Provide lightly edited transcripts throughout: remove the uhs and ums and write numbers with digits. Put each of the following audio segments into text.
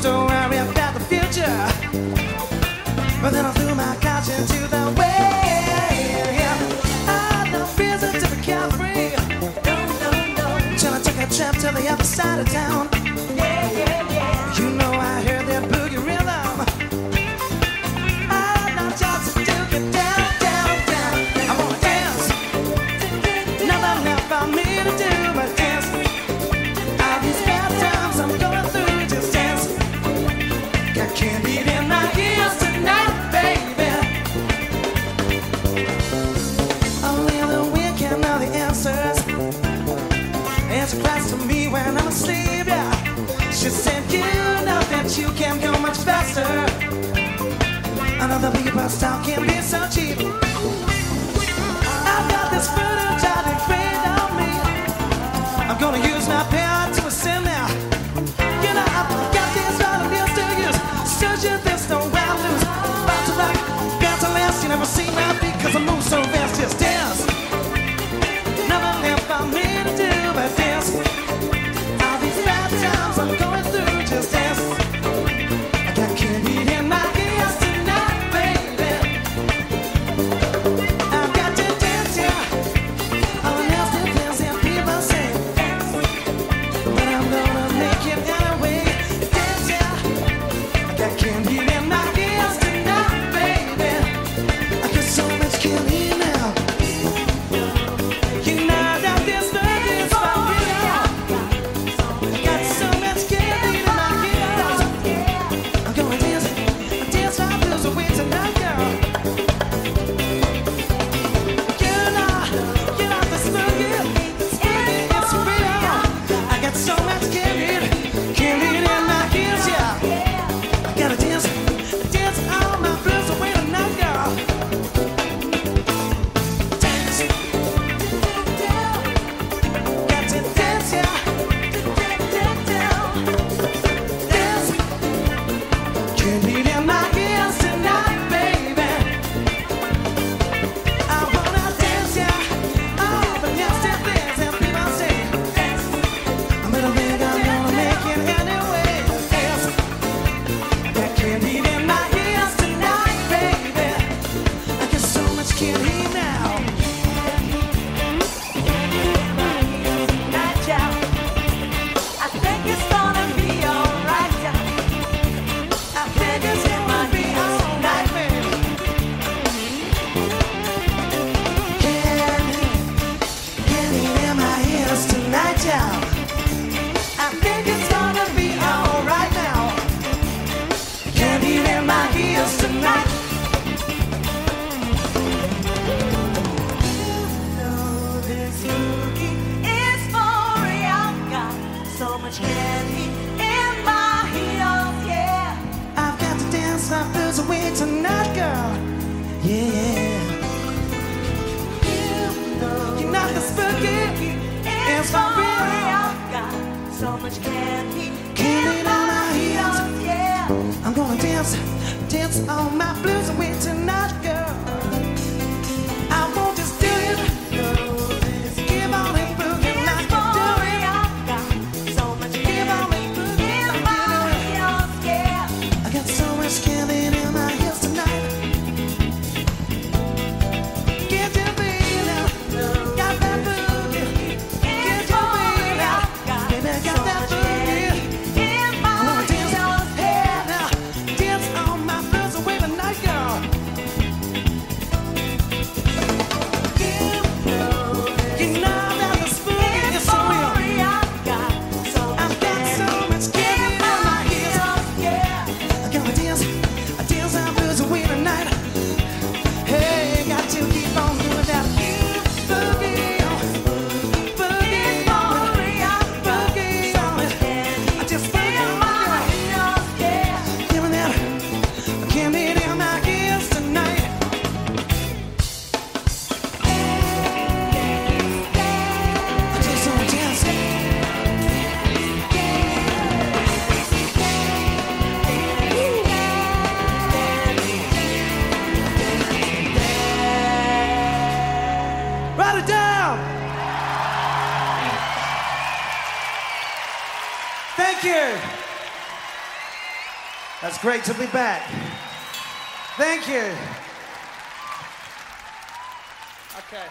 used to worry about the future, but then I threw my caution to the wind. I love visit to be carefree. Till I took a trip to the other side of town. You know I heard that boogie rhythm. I know just to get down, down, down. I wanna dance. Nothing left for me to do but dance. All these bad times I'm going through, just dance. Got candy in my ears tonight, baby. Only the wind can know the answers. Answer cries to me when I'm asleep, yeah. She said, you know that you can go much faster. Another people's talk can be so cheap. I've got this footage I did great on me. I'm gonna use my power to ascend now. You know, I've got this all of yours to use. Search it, there's no way I lose. About to rock, got to last. You never see my beat, cause I move so fast. Just dance. Nothing left for me to do but dance. All these bad times I'm going through, just dance. I got candy in my ears tonight, baby. I've got to dance, yeah. All the nasty things that people say, but I'm gonna make it anyway. Dance, yeah. I got candy in my ears tonight, baby. I got so much candy now. You know that this love is for real. I got so much candy in my ears. I'm gonna dance, dance my blues away tonight, girl. You know this boogie is real. I got so much candy in my ears, yeah. I gotta dance, dance all my blues away tonight, girl. Dance. Got to dance, yeah. Dance. Candy in my ears tonight, baby. I wanna dance, yeah. All the nasty things that people say. I'm gonna make it anyway. Dance. Got candy in my ears tonight, baby. I got so much candy now. I think it's gonna be alright, I think it's gonna be alright, baby. Candy in my ears tonight, y'all. I think it's gonna be alright now. Candy in my ears tonight. this boogie is for real. Got so much candy in my heels, yeah. I've got to dance my blues away tonight, girl. Yeah. You know this boogie is for real. Got so much candy Candy in my ears. yeah. I'm gonna dance, dance all my blues away tonight, girl. I won't just do it. Give on and boogie like you do it. Got so much Give on candy and boogie in like my you do heels, yeah. it. I got so much candy in my ears tonight. Get your feeling, got that boogie. Get your feeling, baby, got that boogie. I wanna dance, hey now, dance all my blues away tonight, girl. You know that this boogie is so real. I've got so much candy in my ears. I gotta dance, I dance our blues away tonight. Hey, got to keep on doing that. Boogie on, boogie on, boogie on. I just boogie on, girl. Give me that candy in my ears tonight. I just wanna dance. Write it down. Thank you. That's great to be back. Thank you. Okay.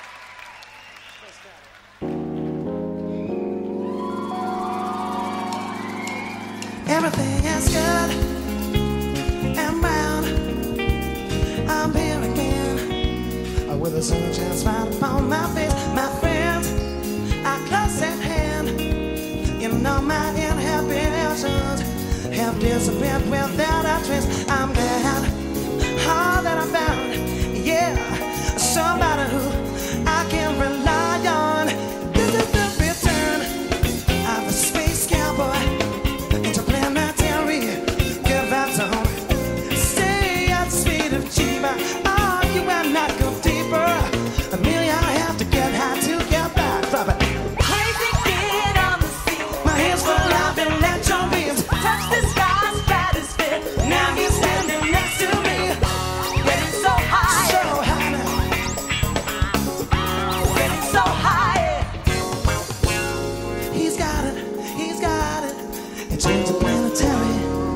Everything is good and round. I'm here again with the sunshine right upon my face. My friends are close at hand. You know my inhibitions have disappeared without a trace. I'm glad all that I found, yeah, somebody who I can rely on. This is the return of a space cowboy into planetary. Good vibes on. Stay at the speed of cheaper. Oh, you and not go deeper. Amelia, I have to get high to get back. Drop it. Crazy kid on the scene. My hands full of electron beams. Touch the sky, stratosphere. Now he's standing next to me. Getting so high. So high now. Getting so high. He's got it. He's got it. It's interplanetary.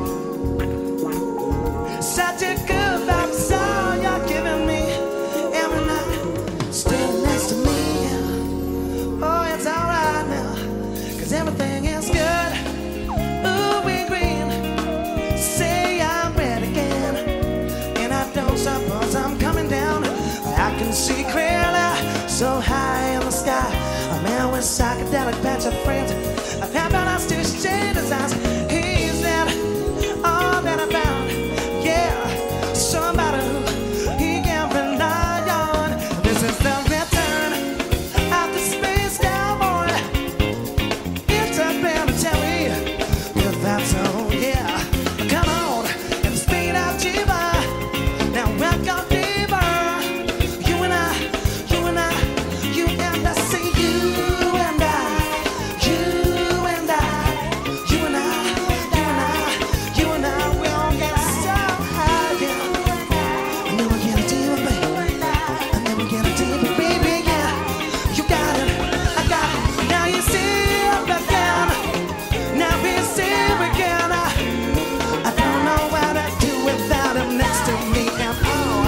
Such a good vibe sound you're giving me every night. Standing next to me. Oh, it's alright now. 'Cause everything is good. Ooh, we green. Say I'm ready again. And I don't suppose I'm coming down. I can see clearly so high in the sky. A man with psychedelic patch of friends. A paradise to shade his eyes. He's that all that I found. Yeah, somebody who he can rely on. This is the return of the space cowboy. Interplanetary. Good vibes on, yeah. Come on, and the speed of Jiva. Now welcome deeper. You and I, you and I, you and I. See you and I, you and I, you and I, you and I, you and I. We'll get so high, yeah. And then we'll get a deeper, baby. And then we'll get a deeper, baby, yeah. You got it, I got it. Now you see it again. Now we see it again. I don't know what to do without him next to me. And oh,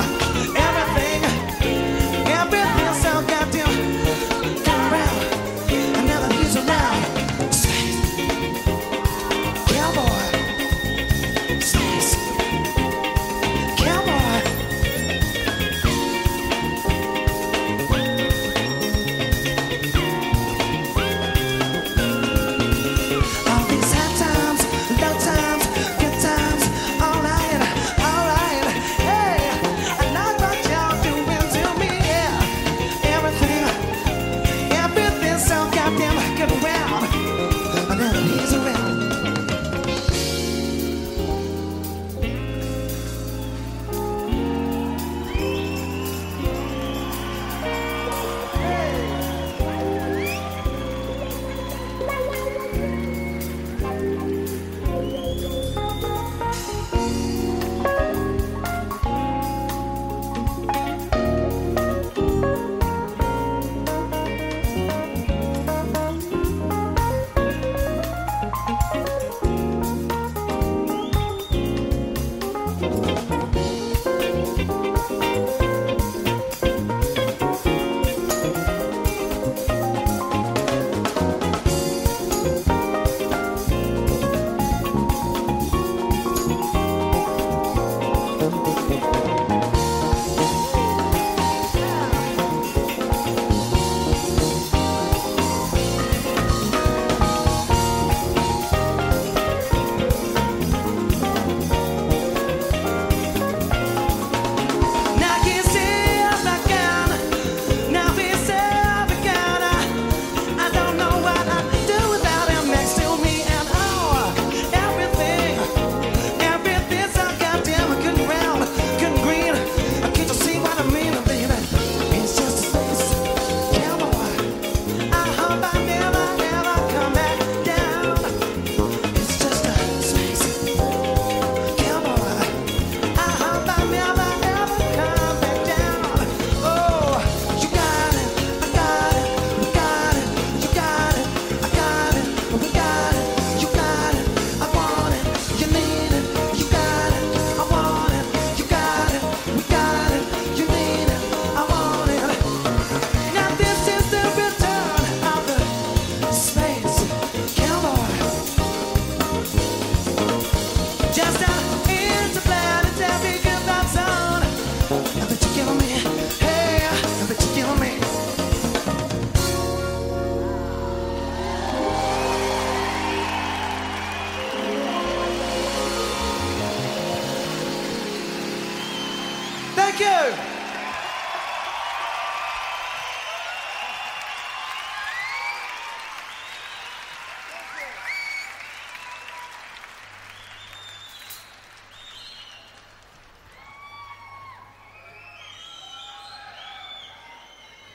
everything's so goddamn come around. And now that he's around, space cowboy, space cowboy. All these hard times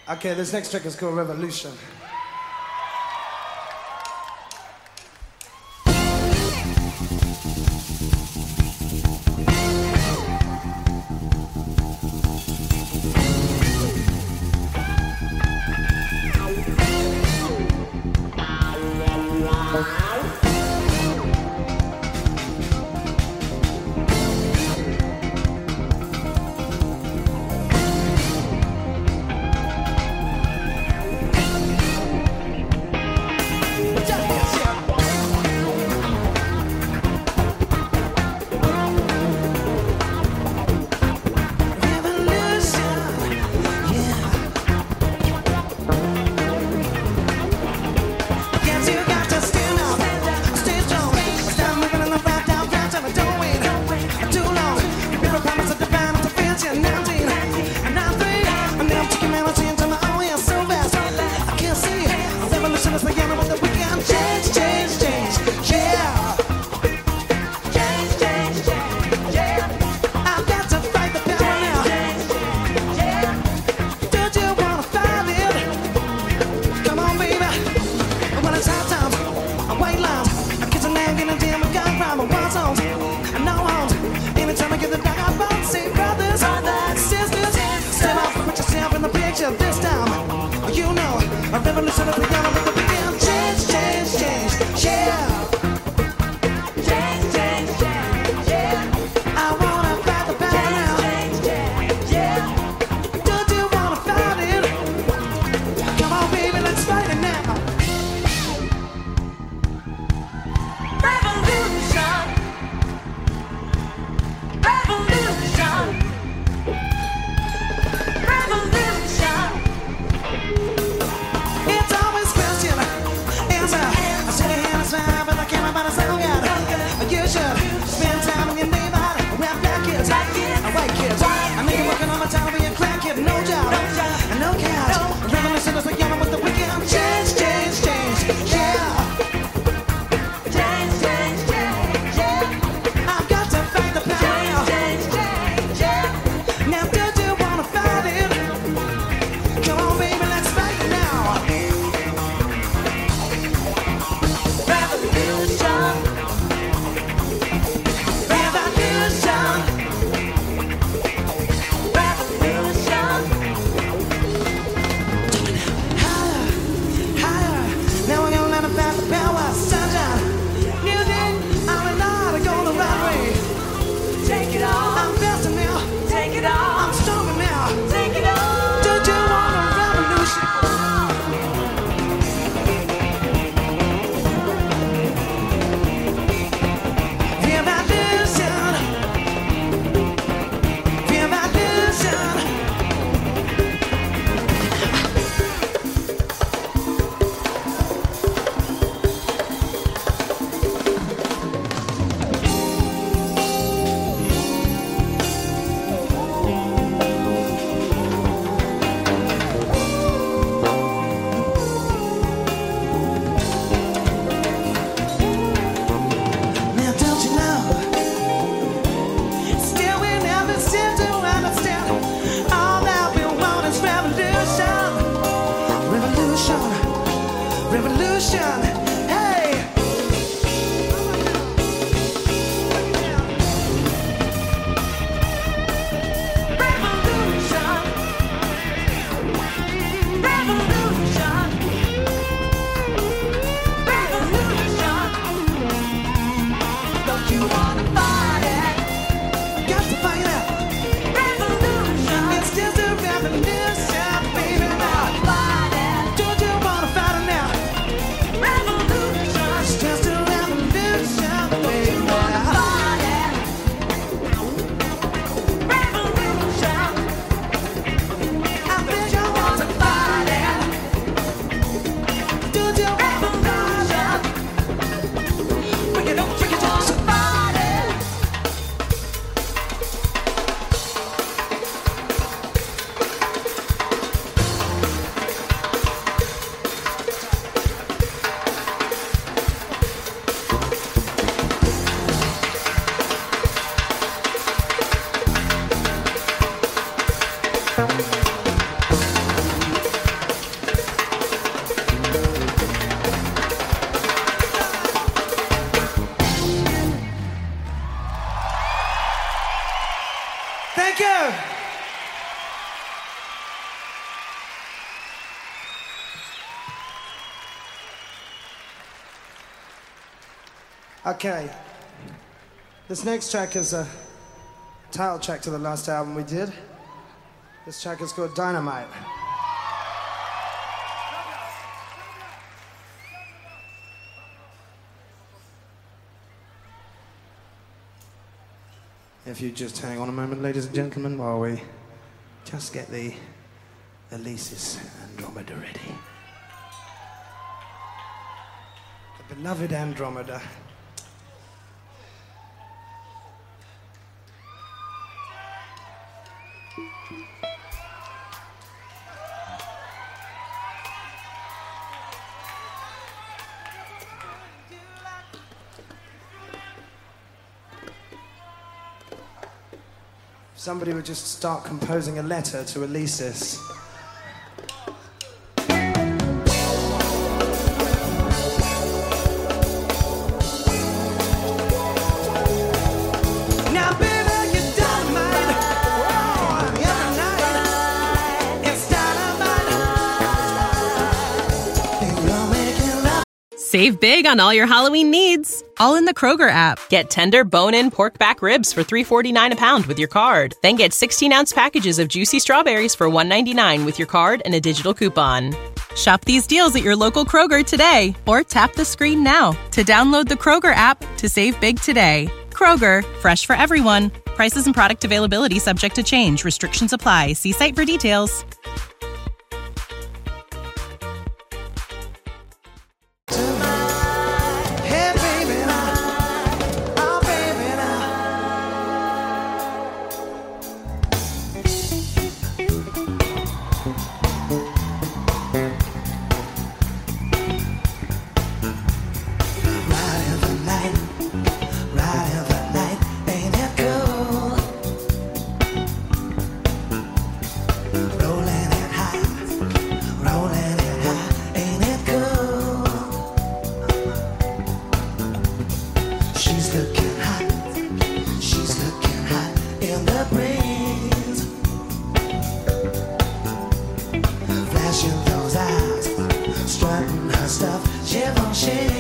Okay, this next track is called Revolution. This time, you know, a revolution of piano with the begin. Change, change, change, yeah. Change, change, change, yeah. I wanna fight the battle now. Change, change, yeah. Don't you wanna fight it? Come on, baby, let's fight it now. Revolution, revolution. It's always Thank you. Okay. This next track is a title track to the last album we did. This track is called Dynamite. If you just hang on a moment, ladies and gentlemen, while we just get the Elysis Andromeda ready. The beloved Andromeda. Somebody would just start composing a letter to Elysis. Now, baby, you're dynamite. Oh, every night it's dynamite. You're making love. Save big on all your Halloween needs, all in the Kroger app. Get tender bone-in pork back ribs for $3.49 a pound with your card. Then get 16-ounce packages of juicy strawberries for $1.99 with your card and a digital coupon. Shop these deals at your local Kroger today, or tap the screen now to download the Kroger app to save big today. Kroger, fresh for everyone. Prices and product availability subject to change. Restrictions apply. See site for details. Hey, baby, now. Oh, baby, now. Riding the night, ain't it cool? Rolling it high, ain't it cool? She's looking hot in the breeze. Flashing those eyes, strutting her stuff, Givenchy.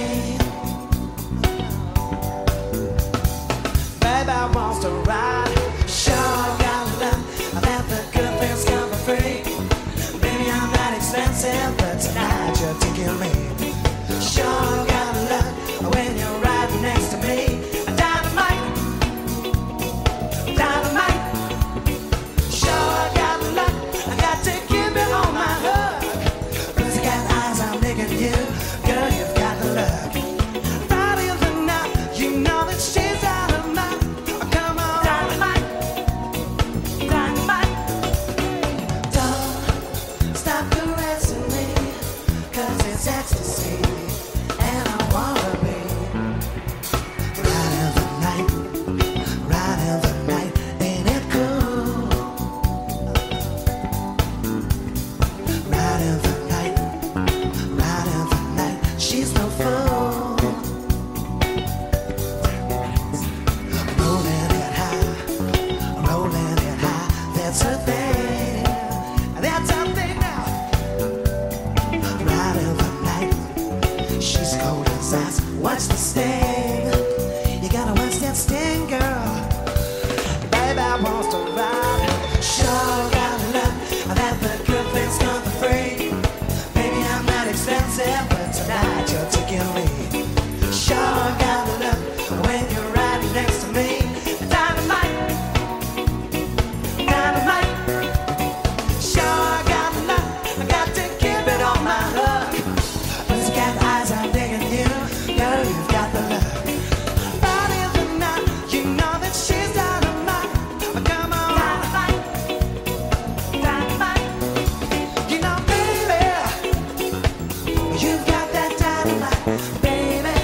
Baby wants to ride, sure got love. I let the good things come for free. Baby, I'm not expensive, but tonight you're taking me. Sure got love when you're riding next to me. Dynamite, dynamite. Sure got love, I got to keep it on my hook. 'Cause I got eyes, I'm digging you. Girl, you've got the look. Friday of the night, you know that she's out of mind. Oh, come on. Dynamite, dynamite. Don't stop caressing me, 'cause it's ecstasy, and I wanna be. Riding the night, ain't it cool? Riding the night, she's no fool. Rolling it high, that's her thing. That's her thing now. Riding the night, she's cold as ice. Watch the sting. You gotta watch that sting, girl. Baby wants to ride. Sure got love. That the good things come for free. Baby, I'm not expensive, but tonight you're taking me. Sure got love when you're riding next to me. Dynamite, dynamite. Sure got love. I got to keep it on my hook. 'Cause you got eyes, I'm digging you. Girl, you've got the look. Body of the night, you know that she's dynamite. Oh, come on. Dynamite, dynamite. You know, baby, you've got that dynamite, baby.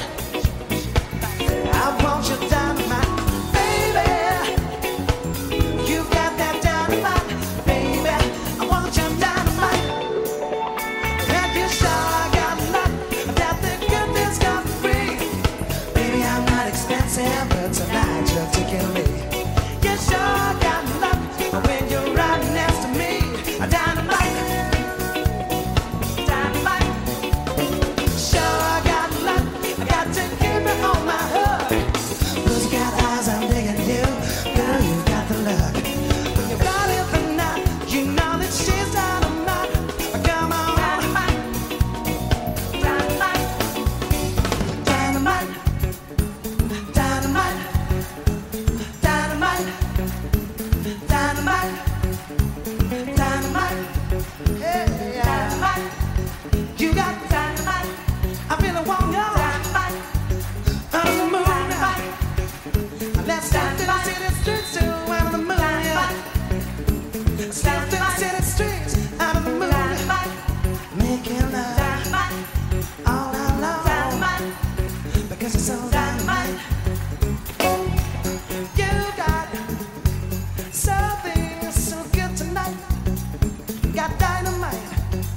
I want your dynamite, baby. You've got that dynamite, baby. I want your dynamite. And you sure got love, that the good things come for free. Baby, I'm not expensive, but tonight you're taking me. You sure got love, city streets to out of the moon, yeah. Step to the city streets out of the moon, making love all night long because it's so dynamite. You got something so good tonight. Got dynamite,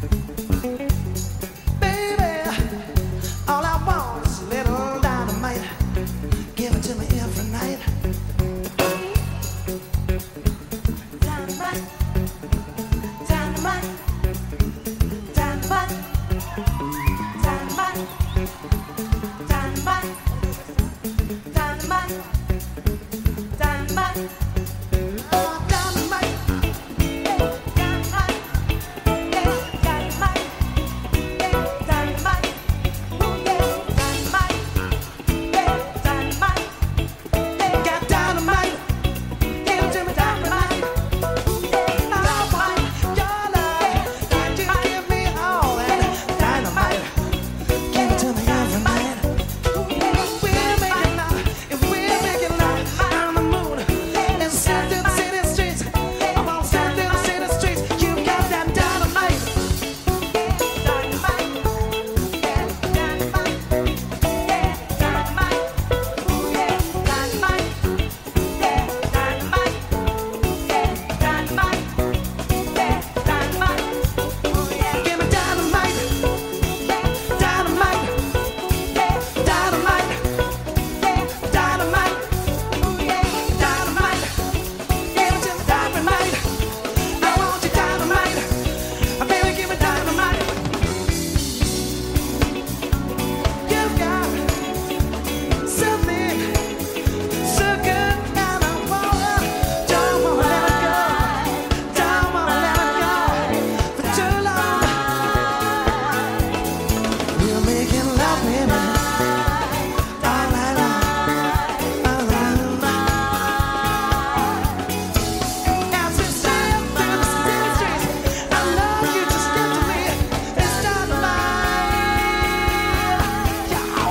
baby. All I want is a little dynamite. Give it to me every night. Dynamite, dynamite, dynamite, dynamite, dynamite, dynamite, dynamite. Oh, dynamite, dynamite, dynamite, dynamite, oh yeah, dynamite, dynamite, got dynamite. Give it to me, dynamite. I want your love, that you give me all that dynamite. Give it to me every night. We're making love, if we're making love on the moon, and step to the city streets. I won't step to the city streets. You got that dynamite. Dynamite, yeah, dynamite, yeah, dynamite, ooh yeah, dynamite, yeah, dynamite, yeah, dynamite, yeah, dynamite, ooh yeah. Give me dynamite, dynamite, yeah, dynamite, yeah, dynamite, ooh yeah, dynamite. Give it to me, dynamite. I want you dynamite. Baby, give me dynamite. You got something so good, and I don't wanna let it go. Don't wanna let it go for too long. We're making love, baby, all night long. As we step through the city streets, I love you just get to me. It's dynamite.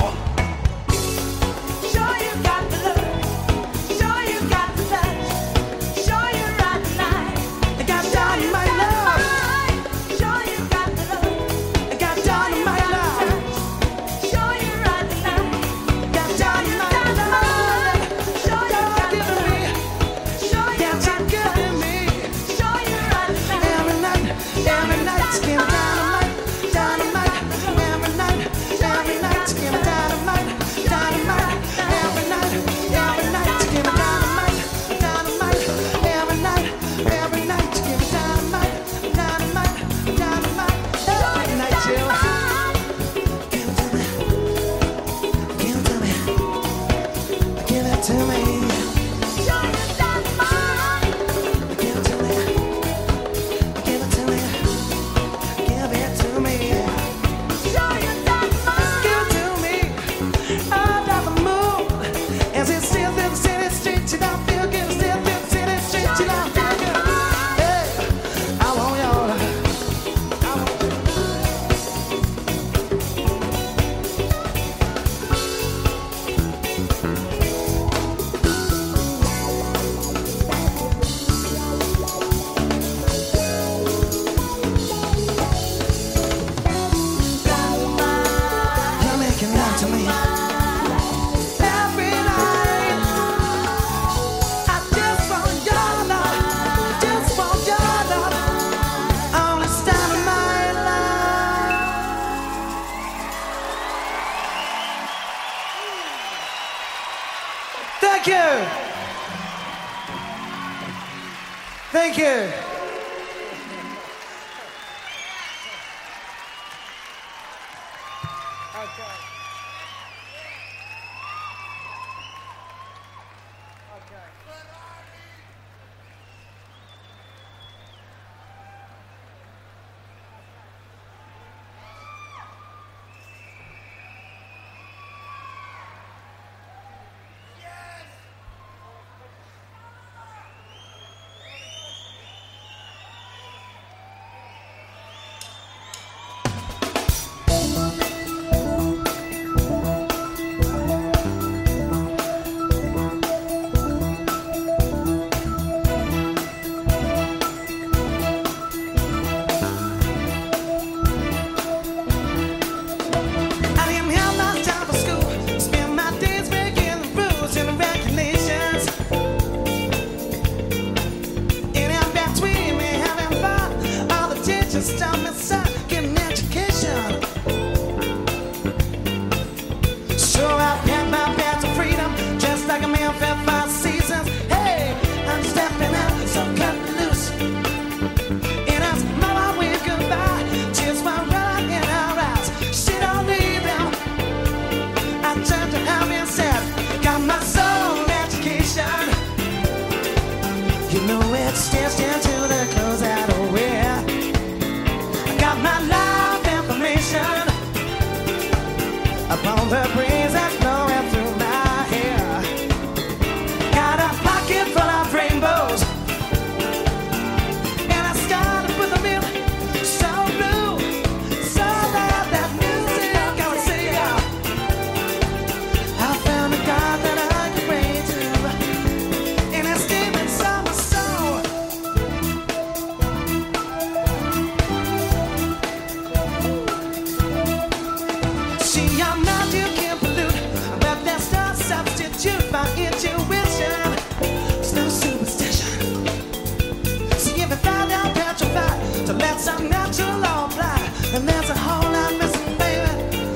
Sure you got the look, sure you got the touch, sure you're right tonight. I got dynamite love. Sure you got the look, I got dynamite love. Sure you're right tonight. Got dynamite love. Sure you're giving me, sure you're giving me. Sure you're right tonight. Every night, give me dynamite, dynamite. Every night, give me dynamite, dynamite. Every night, give me dynamite, dynamite. Every night, give me dynamite, dynamite, dynamite. Every night, Jill. Give it to me, give it to me, give it to me. Give it to me, give it to me, give it to me. Give it to me. Out of the moon. As it still through the city streets, you don't feel good. Still through the city streets, you don't feel good. Hey, I want your love. I want your You're making love to me every night. I just want your love, just want your love. Only time in my life. Thank you. Thank you. stitched into the clothes that I wear. I got my life information upon the breeze that's blowing through my hair. Got a pocket full of rainbows, and I started with a million. So blue, so loud that music I would see ya. I found a God that I could pray to, and it's deep inside my soul. See, I'm not you can pollute, but that's no substitute for intuition. It's no superstition. See, if I found out petrified to let some natural law apply, then there's a whole lot missing, baby.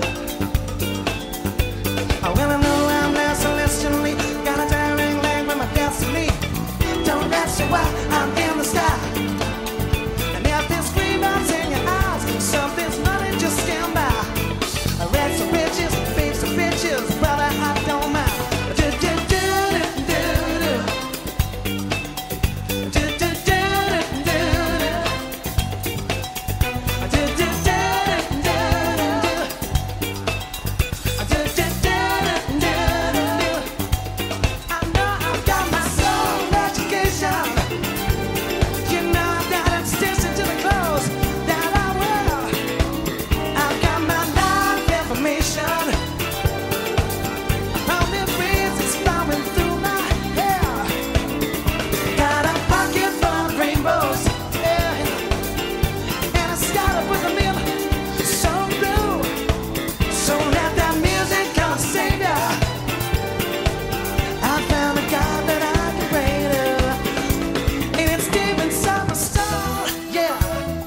Oh, well, I know I'm there celestially, got a daring leg with my destiny. Don't ask me why I'm in the sky. And if there's screamers in your eyes, something's money just stand by. Rags to riches, babes to bitches, brother, I don't mind. Do do do do do do do do do do do do do I know I've got my soul education. You know that I'm stitched into the clothes that I wear. I've got my life information. All the breeze is flowing through my hair. Got a pocket full of rainbows, yeah. And I started with a million. So blue, so let that music come and save ya. I found a God that I can pray to, and it's deep inside my soul, yeah.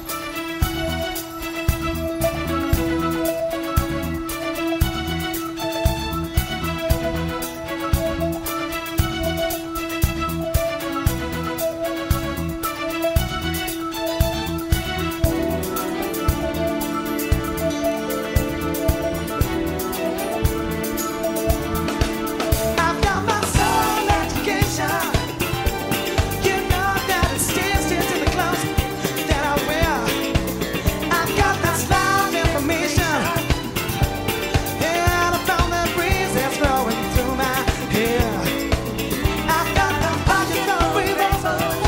I've got my soul education. You know that it's stitched into the clothes that I wear. I've got that life information, and I found the breeze that's blowing through my hair. I've got the pocket full of rainbows,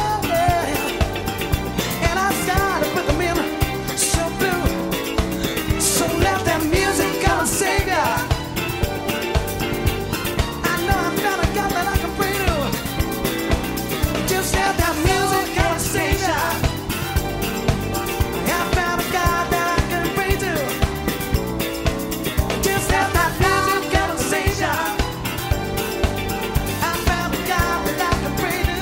yeah. And I started with a million. So blue, so let that music come and save ya. I know I've got a God that I can pray to. Just let that music come and save ya. I found a God that I can pray to. Just let that music come and save ya. I found a God that I can pray to.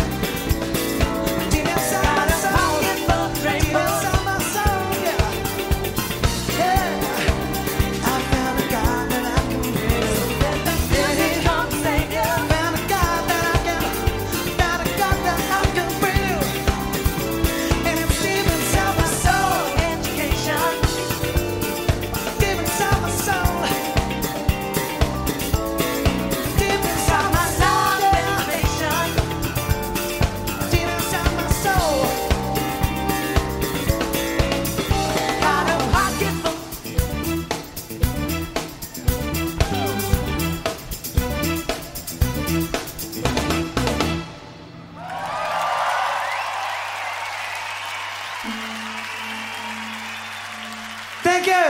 Deep inside my soul, deep inside my soul, yeah. Yeah. I found a God that I can pray to. Found a God that I can, found a God that I can pray to. And it's deep inside my soul, education. Deep inside my soul. Deep inside my soul, motivation. Deep inside my soul. Got a pocket full. Thank you.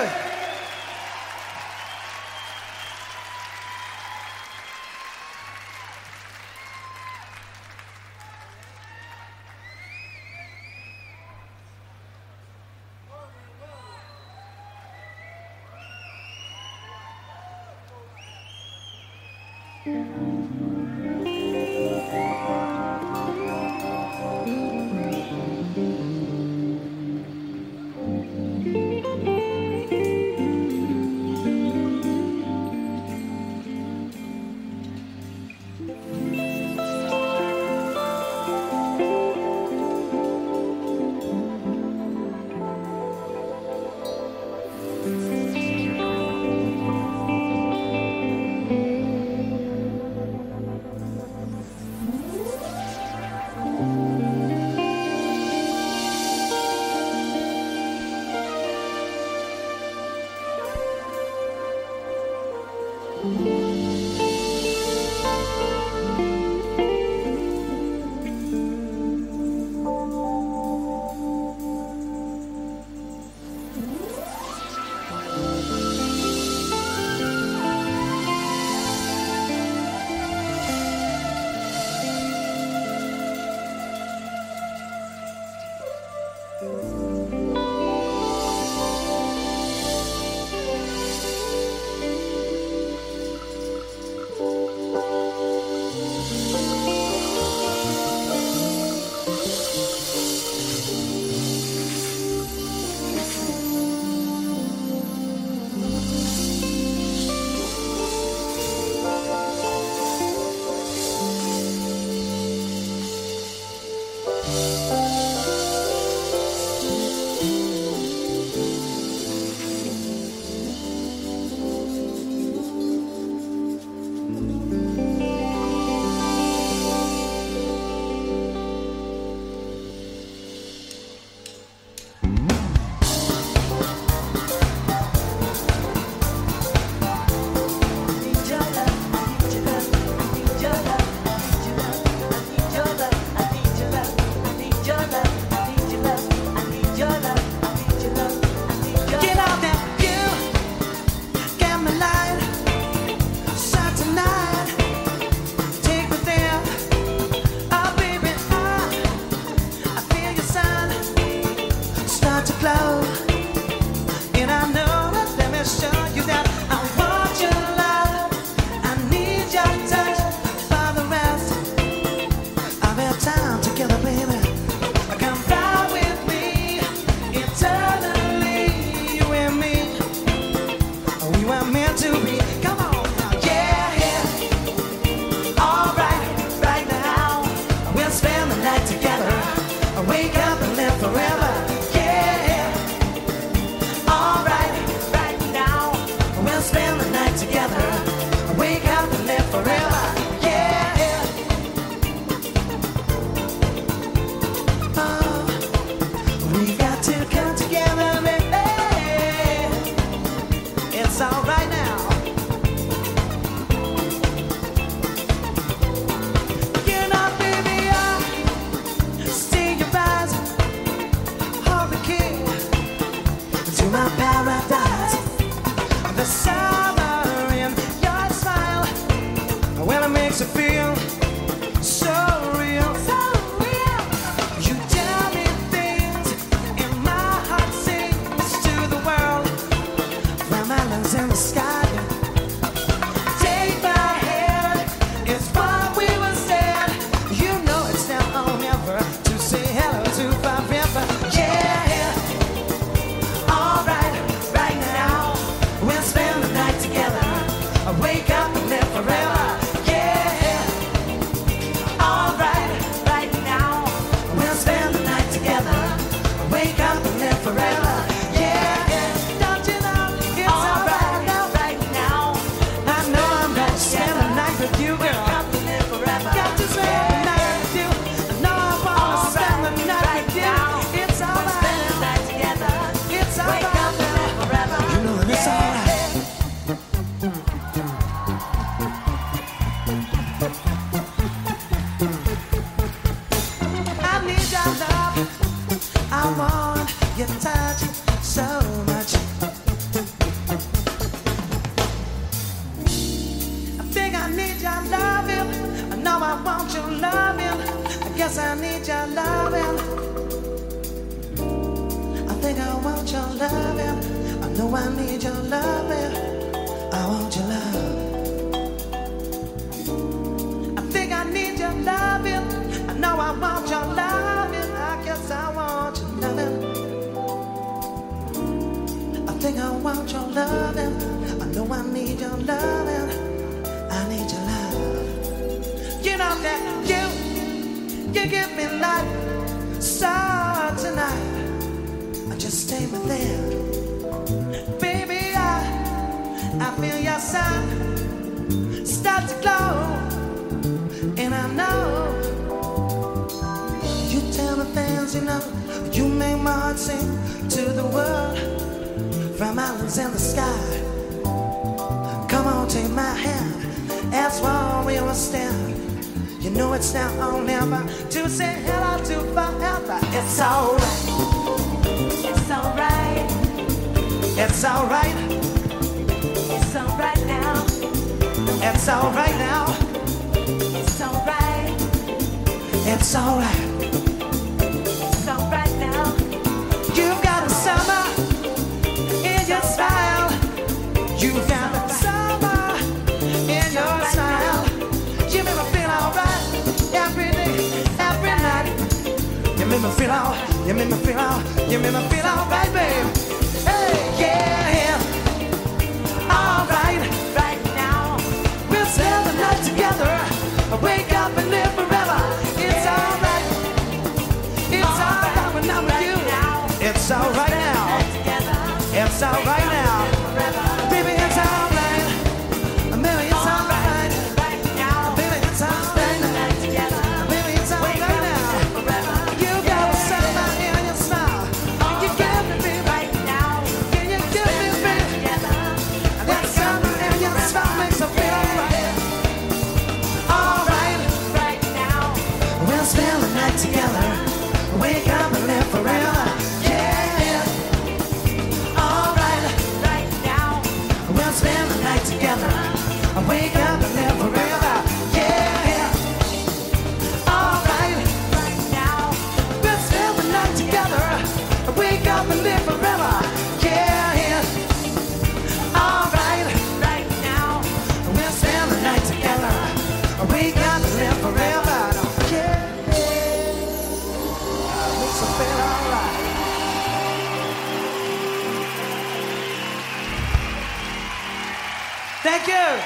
makes you feel so real. So real. You tell me things and my heart sings to the world. From islands in the sky. Take my hand, it's what we were said. You know it's now or never to say hello to forever. Yeah. Alright, right now we'll spend the night together. Wake up and live forever. Yeah. Alright, right now we'll spend the night together. Wake up and live forever. Yeah. Don't you know it's alright now, right now. I know I'm gonna spend the night with you, girl. Wake up and live forever. Got to spend the night with you. I know I wanna spend the night with you. It's alright. Spend the night together. It's alright. Wake up and live forever. You know that it's alright. I need your love. I want your touch so much. I think I need your loving. I know I want your loving. I guess I need your loving. I think I want your loving. I know I need your loving. I want your love. I think I need your loving. I know I want your loving. I guess I want your loving. I think I want your loving. I know I need your loving. I need your love. You know that you give me life. So tonight, I just stay within. Baby, I feel your sun start to glow. And I know you tell me things, you know. You make my heart sing to the world. From islands in the sky. Come on, take my hand. That's where we will stand. You know it's now or never to say hello to forever. It's alright. It's alright. It's alright. It's alright now. It's alright now. It's alright. It's alright. It's alright now. You've got a summer in your style. You've got a summer in your style. You make me feel alright every day, every night. You make me feel alright. You make me feel alright. You make me feel alright, babe. Hey, yeah. Alright, Right now. we'll spend the night together. Wake up and live forever. It's alright. It's alright when I'm with you. It's alright now. It's alright now. Baby, it's alright. Baby, it's alright. Baby, it's alright now. Baby, it's alright now. You got a summer in your smile. You give me, baby. Can you give me, baby? That summer in your smile makes me feel alright. Alright. We'll spend the night together. Wake up and live forever. Yeah. Alright. We'll spend the night together. Wake up and live forever. Yeah. Alright. We'll spend the night together. Wake up and live forever. Yeah. Alright. We'll spend the night together. Wake up and live forever. Yeah. Makes me feel alright. Thank you.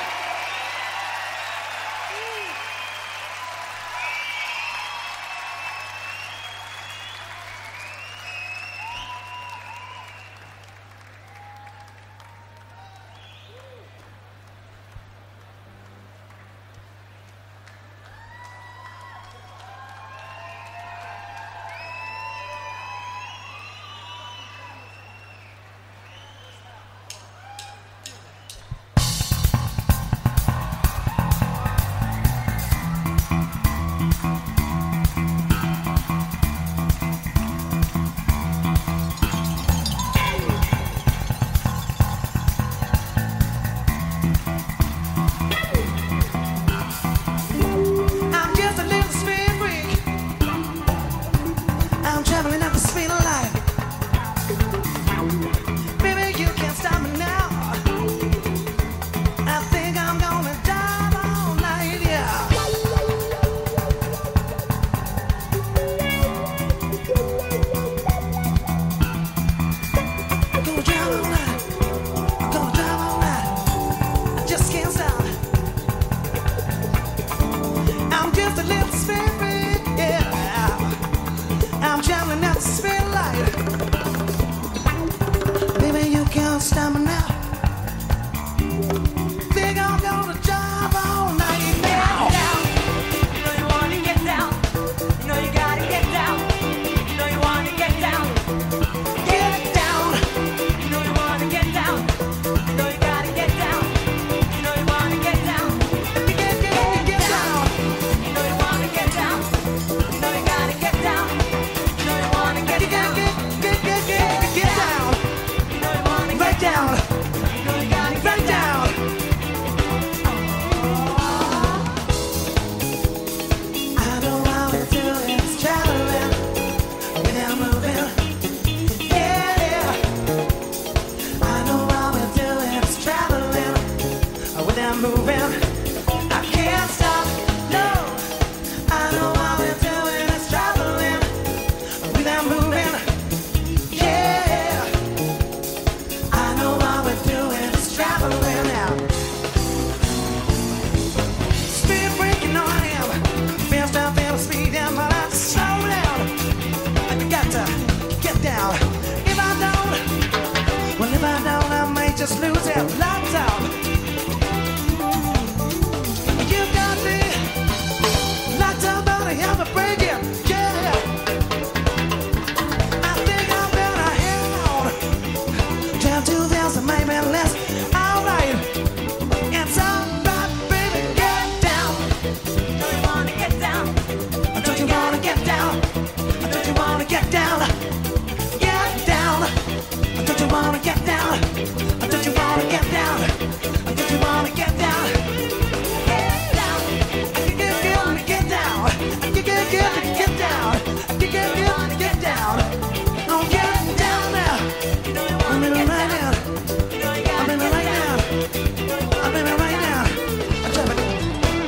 just losing lights out. You got me locked up, but I have a break it. Yeah, I think I'm better held down to this, maybe less. Alright, it's alright, baby, get down. Don't you wanna get down? Don't you wanna get down? Don't you wanna get down? Get down. Don't you wanna get down? Don't you wanna get down? Don't you wanna get down? Get down. Get down. Get down. Get down. Get down. Oh, get down now. I'm in it right now. I'm in it right now. I'm in it right now. I'm trying to.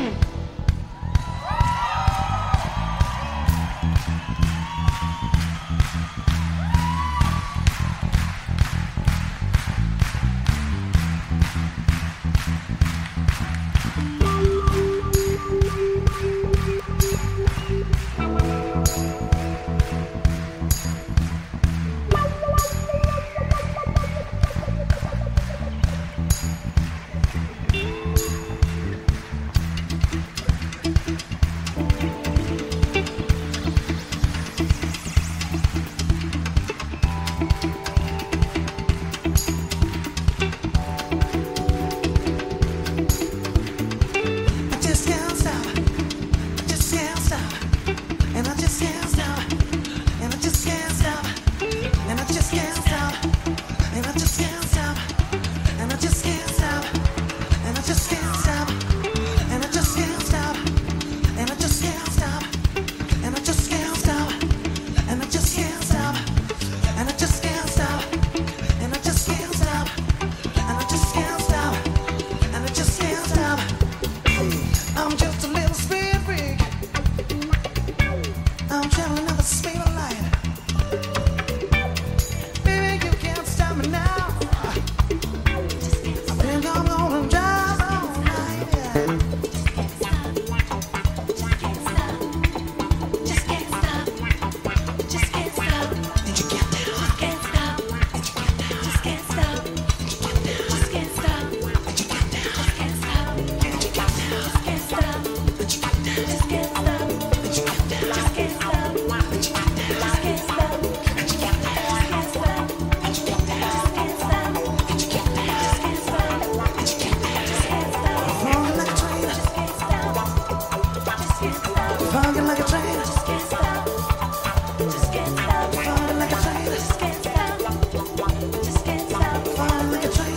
I'm just a little speed freak. I'm traveling at the speed of light. Baby, you can't stop me now. I think I'm gonna drive all night. Yeah. Did you get down? Falling like a train. Falling like a train. Falling like a train. Falling like a train.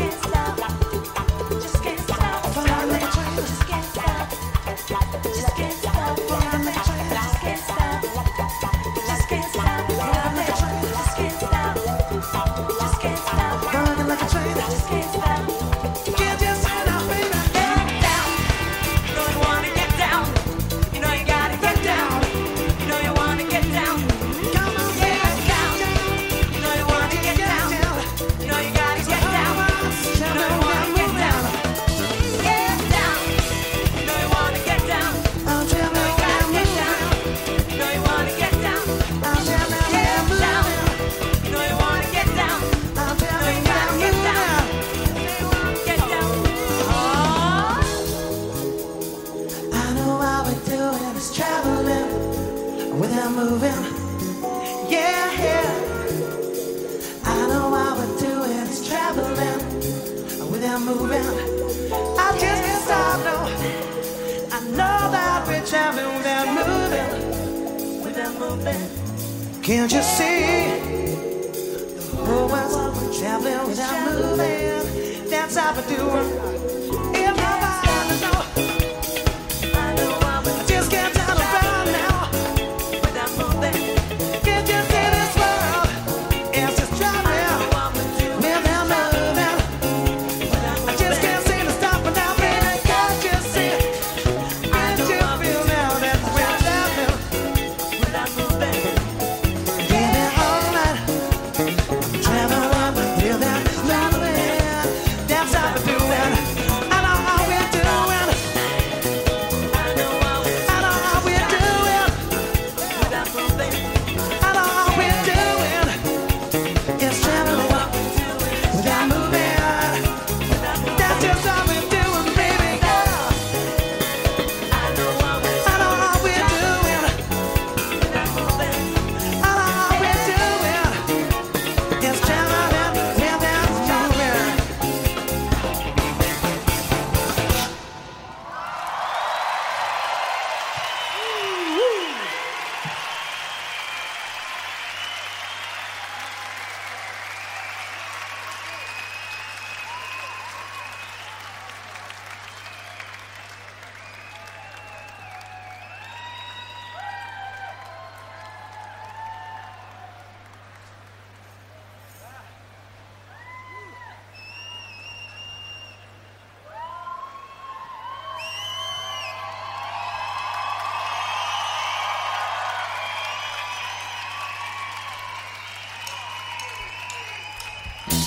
Falling like a train. Falling like a train. Can't you see now, baby? Get down. You know you wanna get down. You know you gotta get down. You know you wanna get down. Come on, Get down. You know you wanna get down. You know you gotta get down. You know you wanna get down. Get down. You know you wanna get down. I'm You know you gotta get down. You know you wanna get down. Get down. You know you wanna get down. You know you gotta get down. Get down. Oh. I know all we're doing is traveling without moving. Yeah, yeah. I know all we're doing is traveling without moving. I just can't stop, no. I know that we're traveling without moving. Without moving. Can't you see? The whole world's traveling without moving. That's how we do it. If nobody know. I just can't tell around now. Without moving. Can't you see this world? It's just traveling without moving. I just can't seem to stop it now, baby. Can't you see? Can't you feel now that we're traveling? Without moving. Baby, all night. Traveling without moving. That's how we do it.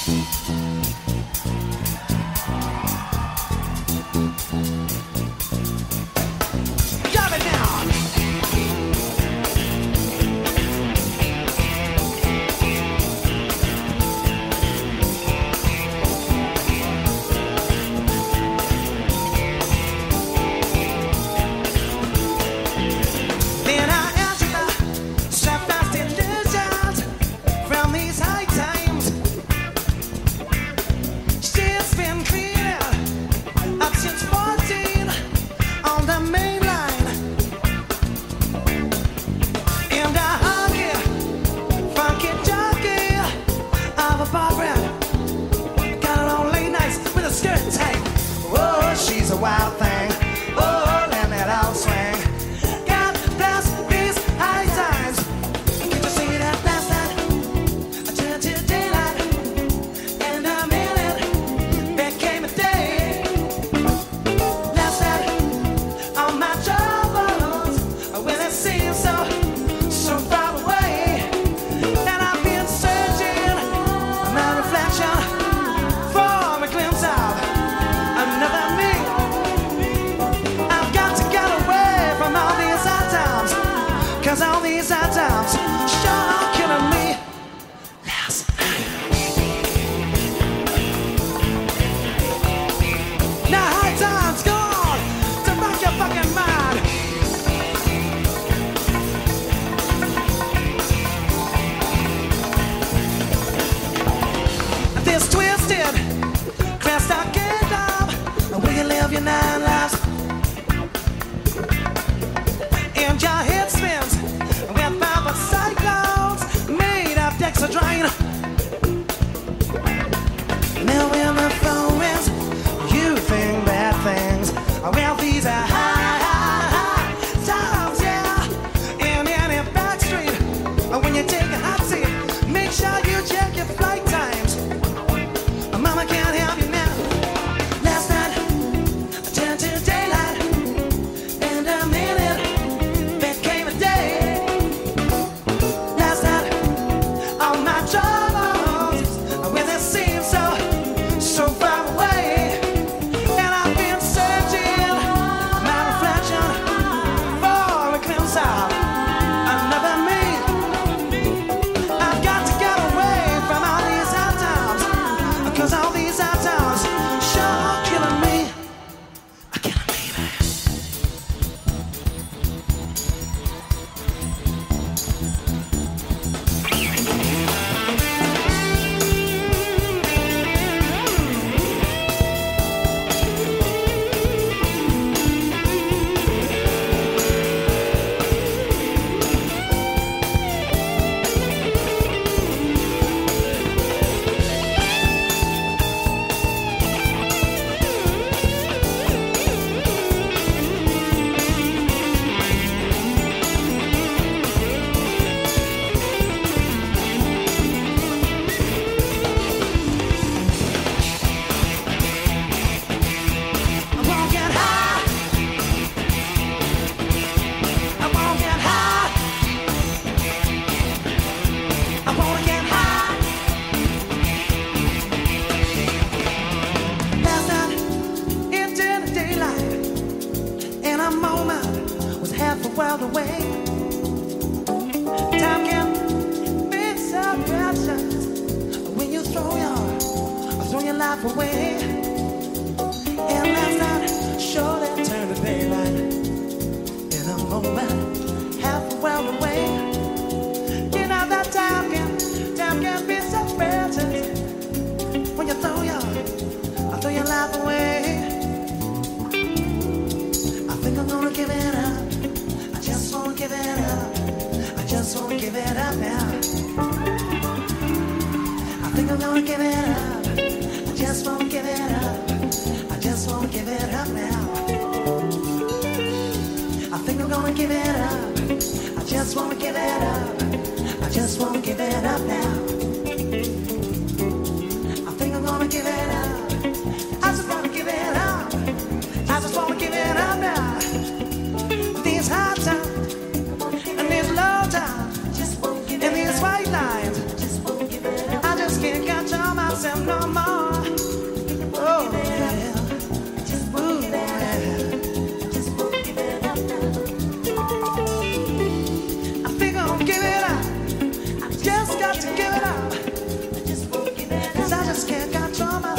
Can't catch on myself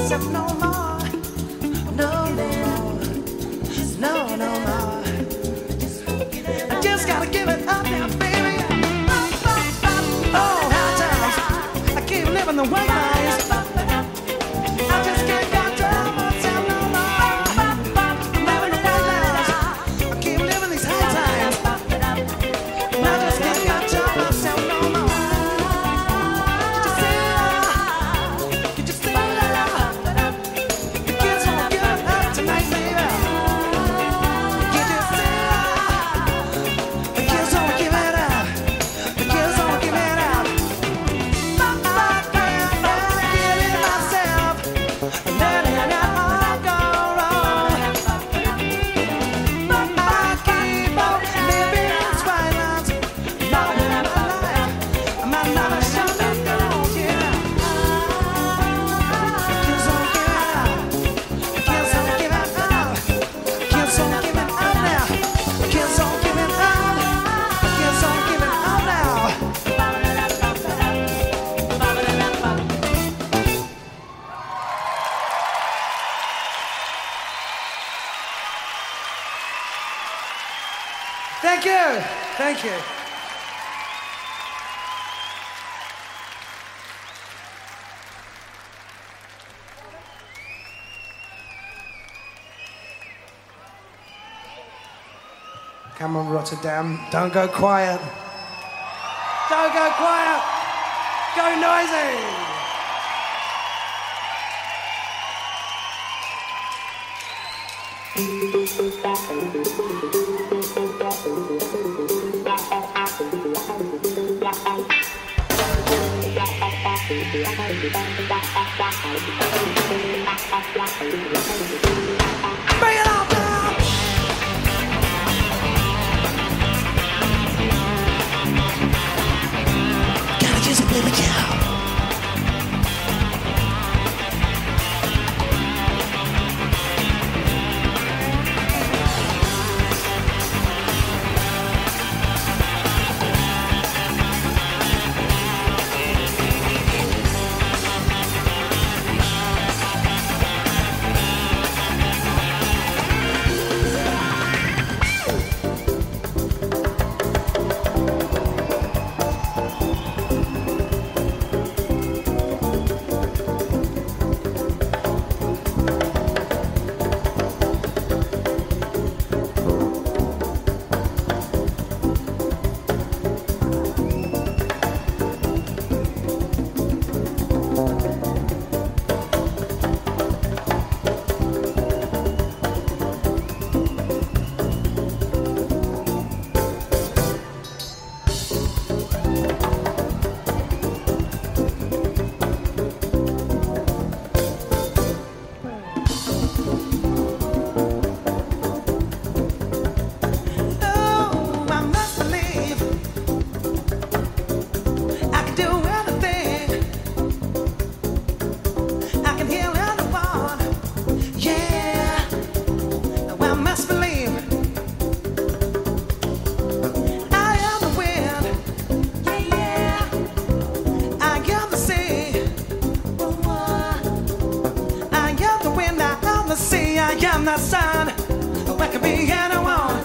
myself no more. No, no more. No, no more. I just gotta give it up now, baby. Oh, hard times. I keep living the white lies. I just can't control myself no more. I'm living the white lies. I keep living these high times. I just can't control myself no more. Could you say that? The kids won't give it up tonight, baby. Could you say that? The kids won't give it up. The kids won't give it up. I can't give it myself. Letting it all go wrong. I keep on living these white lines. Not in my life. My life is shut down, yeah. Kids won't give it up. Kids won't give it up. Kids won't give it up now. Kids won't give it up. Kids won't give it up now. Thank you. Thank you. Come on, Rotterdam. Don't go quiet. Don't go quiet. Go noisy. Bring it on now. Gotta just play with you. Oh, I must believe I can do anything. I can heal anyone. Yeah. I must believe I am the wind. Yeah. I am the sea. I am the wind. I am the sea. I am the sun. I can be anyone.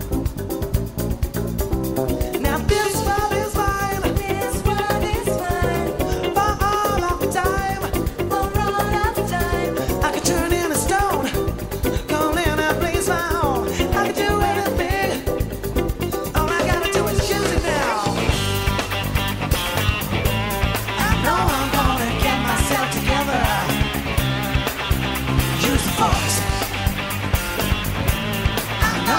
Now this world is mine. This world is mine For all of time. for all of time. I can turn in a stone, go in a place my own. I can do anything. All I gotta do is choose it now. I know I'm gonna get myself together. Use the force. I know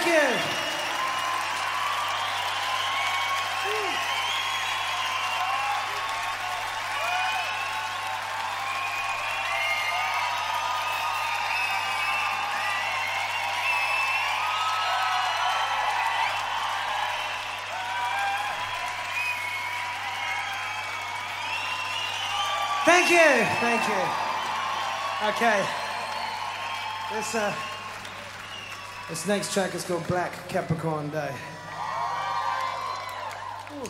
you. Thank you, thank you. Okay, this next track is called Black Capricorn Day. Ooh.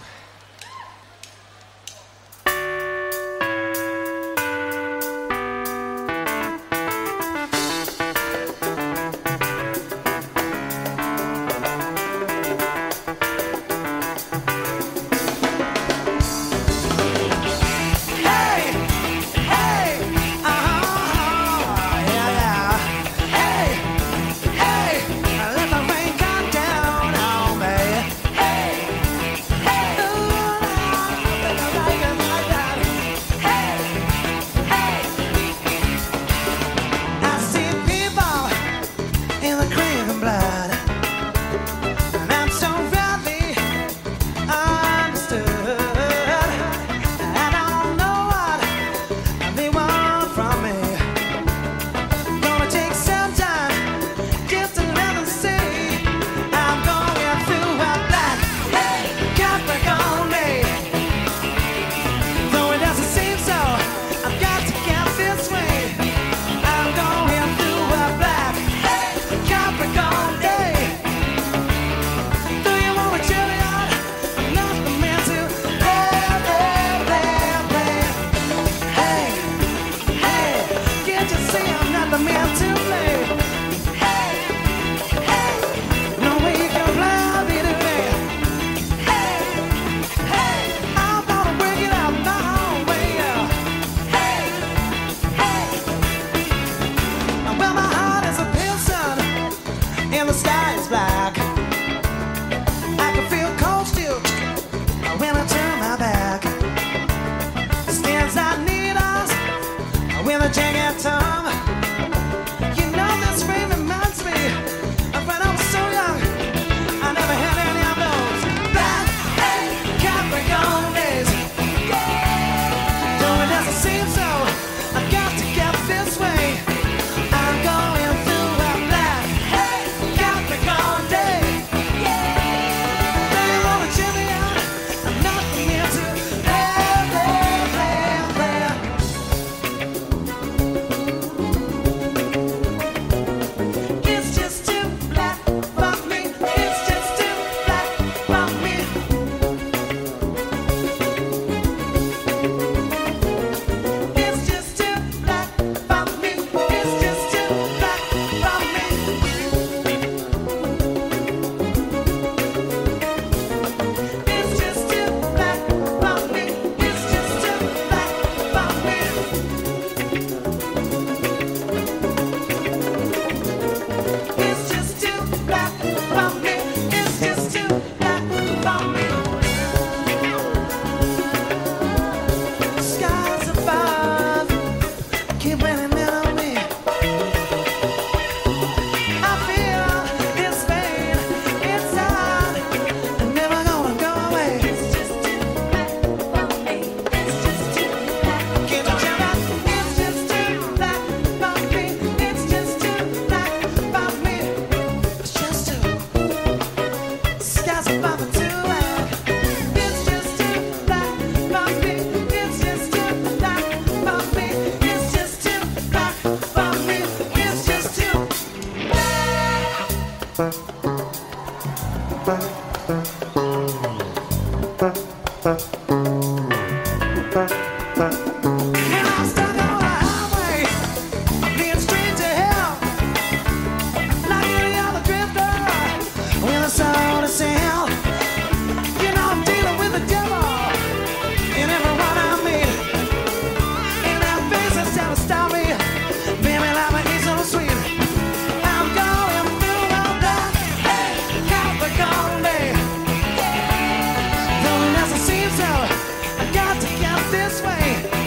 This way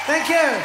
Thank you.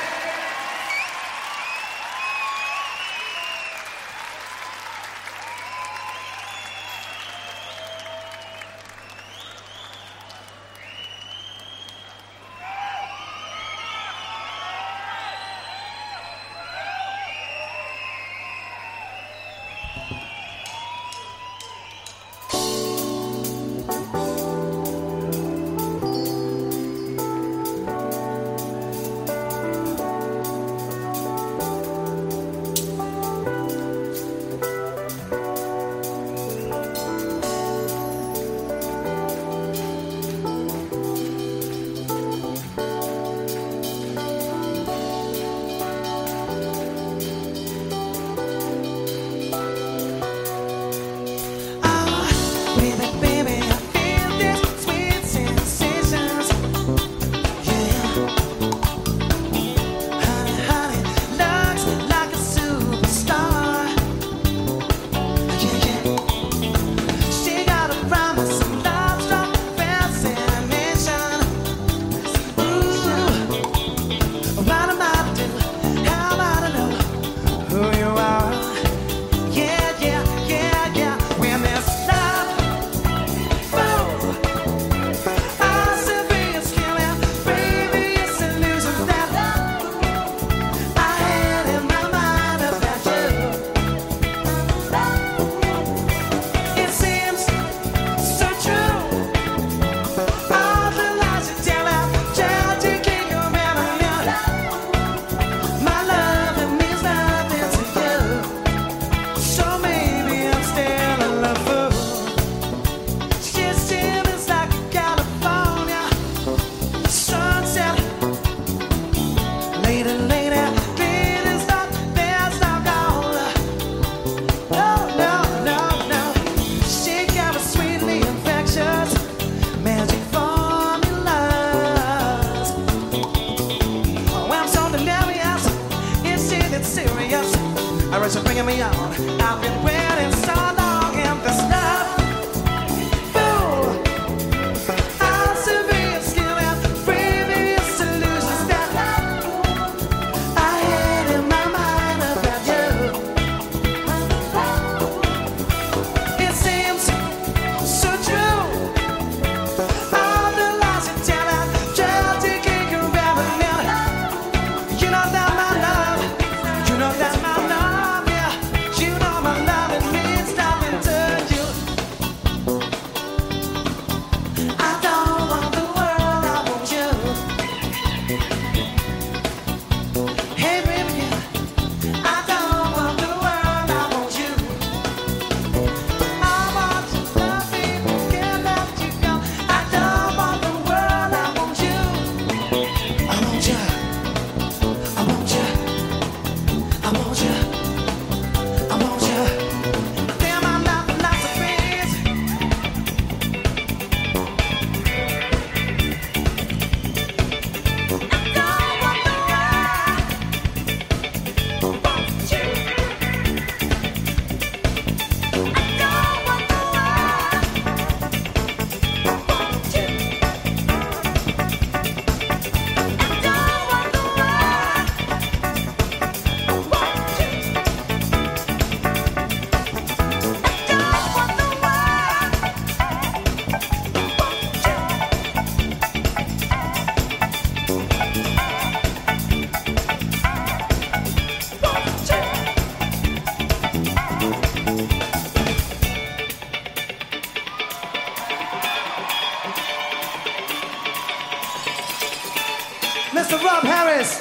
Mr. Rob Harris.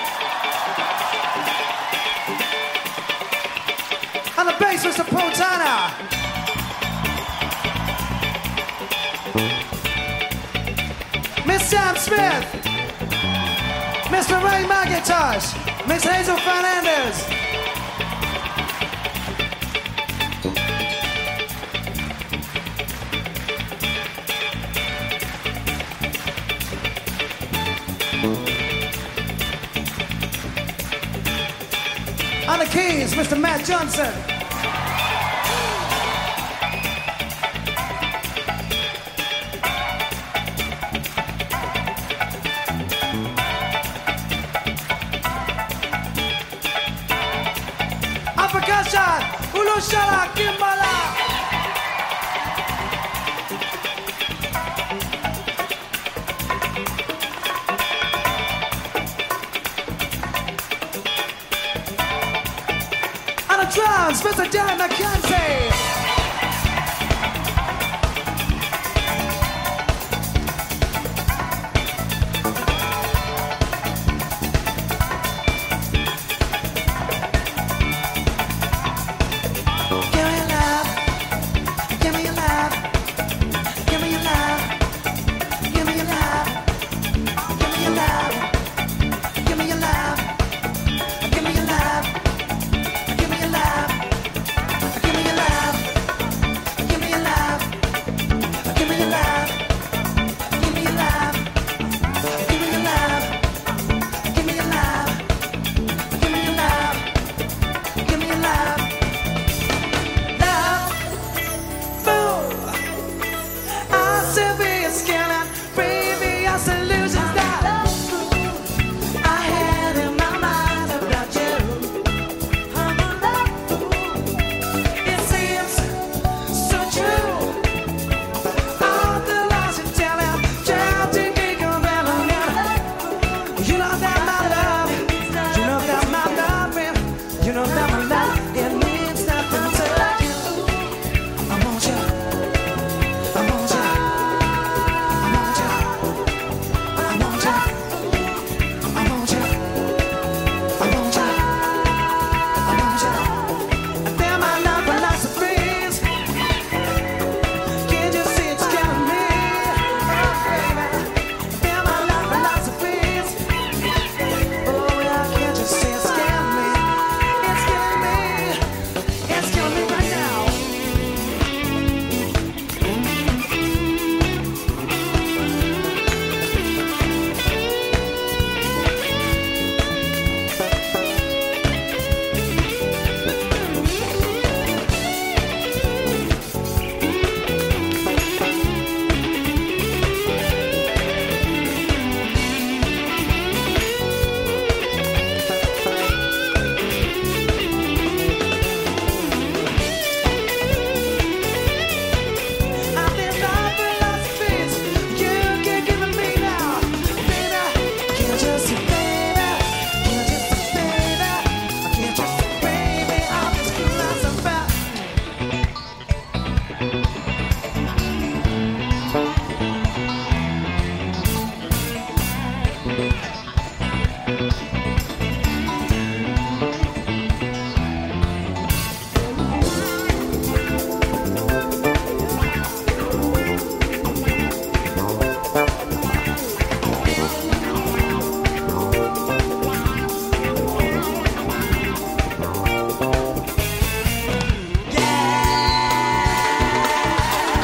On the bass, Mr. Paul Turner. Miss Sam Smith. Mr. Ray McIntosh. Miss Hazel Fernandez. On the keys, Mr. Matt Johnson. sunshine, ulo shala kimbala. On the drums, Mr. Dan McKenzie.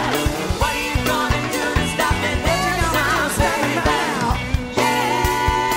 What are you gonna do to stop me this time? Yeah.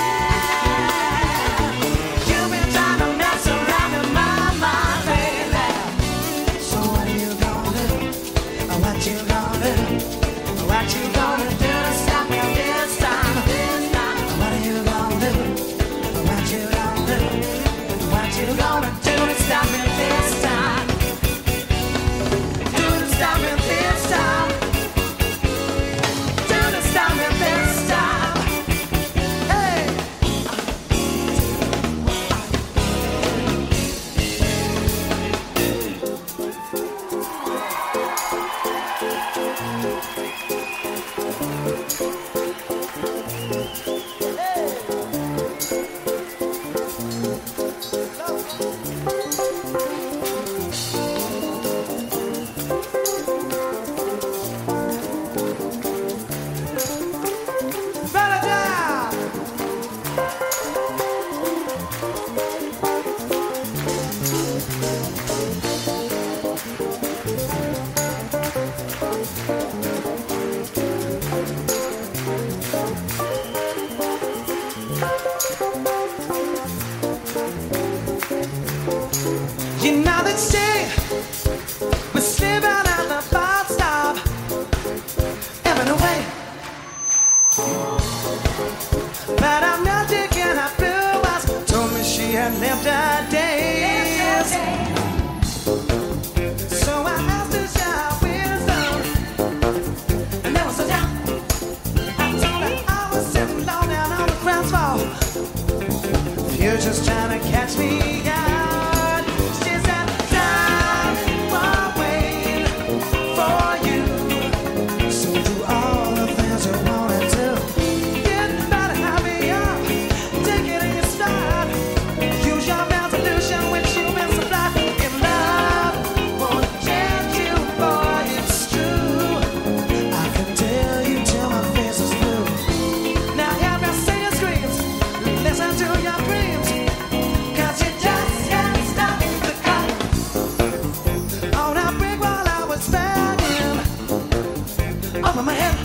You're just trying to catch me out. She said, darling, I'm waiting for you. So do all the things you wanna do. Get better, happy up. Take it in your stride. Use your resolution when you miss a flight. If love won't change you, boy, it's true. I can tell you till my face is blue. Now every single screams, listen to your dreams. 'Cause you just can't stop the clock. On that brick wall I was banging over my head.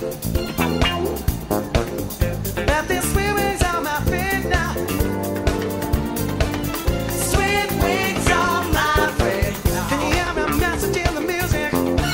But these sweet wings on my feet now. Sweet wings on my feet. Can you hear me message in the music?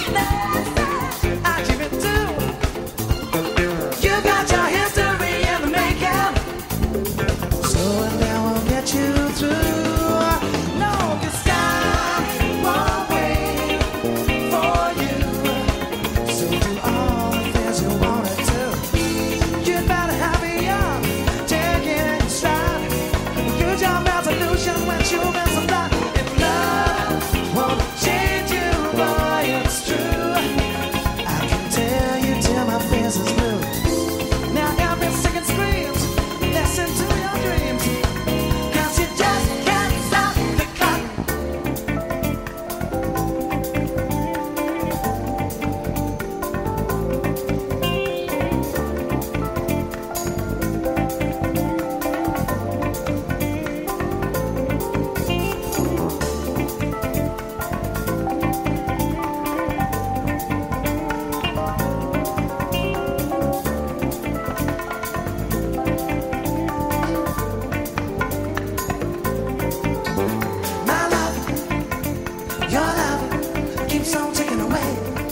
I give it to. You got your history in the making. Slowing down will get you through. No, 'cause time won't wait for you. So do all the things you wanna do. You better hurry up, take it in stride. Use your resolution when you miss a lot. If love won't change you, boy, it's true. I can tell you till my face is blue. Now every second screams, listen to your dreams. 'Cause you just can't stop the clock. My love, your love keeps on ticking away.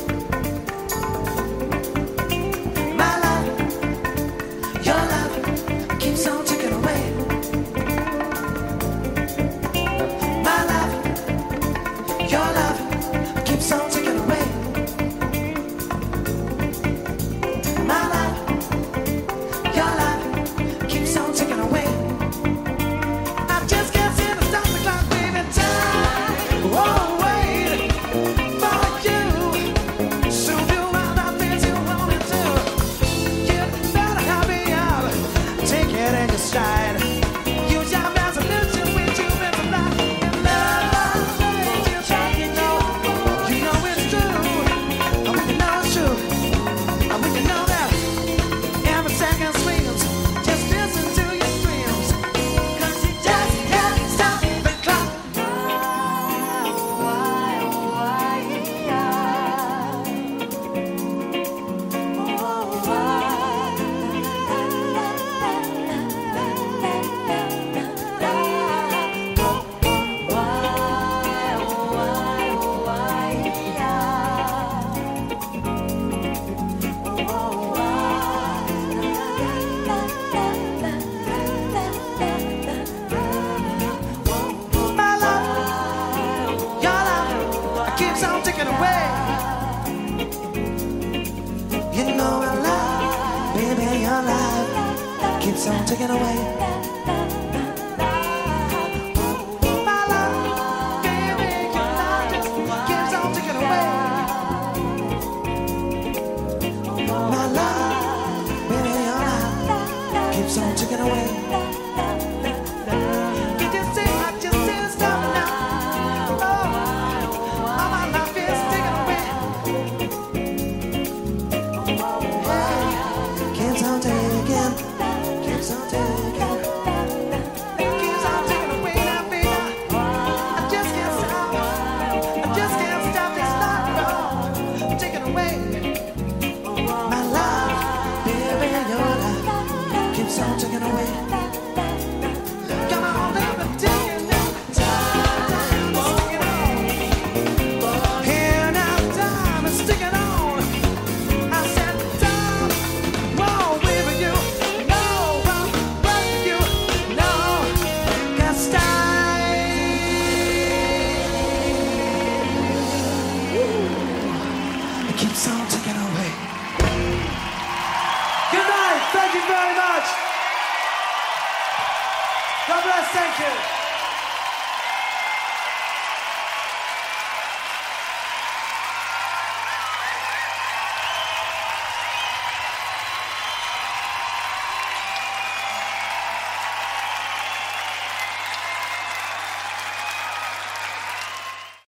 My love, your love keeps on ticking away. My love, your love keeps on ticking away. My love, your love keeps on ticking away. I just can't seem to stop the clock, baby. Time won't wait for you. So do all the things you wanna do. You better hurry up, take it in your stride. Use your resolution when you miss a lot. If love changes you, you know it's true. And we can know it's true. And we can know that every second swings. Just listen to your dreams. 'Cause you just can't stop the clock. My love, your love keeps on ticking away. You know my love, baby, your love keeps on ticking away. My love, baby, your love just keeps on ticking away. My love, baby, your love keeps on ticking away. You just say, I just can't stop now. Oh, all my life is ticking away. Hey, keeps on ticking, keeps on ticking, keeps on ticking away now, baby. I just can't stop, I just can't stop this life, ticking away. My love, baby, your love keeps on ticking away. Come on, baby, ticking now. Time is ticking on. Here now, time is ticking on. I said, time won't wait for you. No, won't wait for you. No, 'cause time it keeps on ticking away. Good night. Thank you very much. God bless, thank you.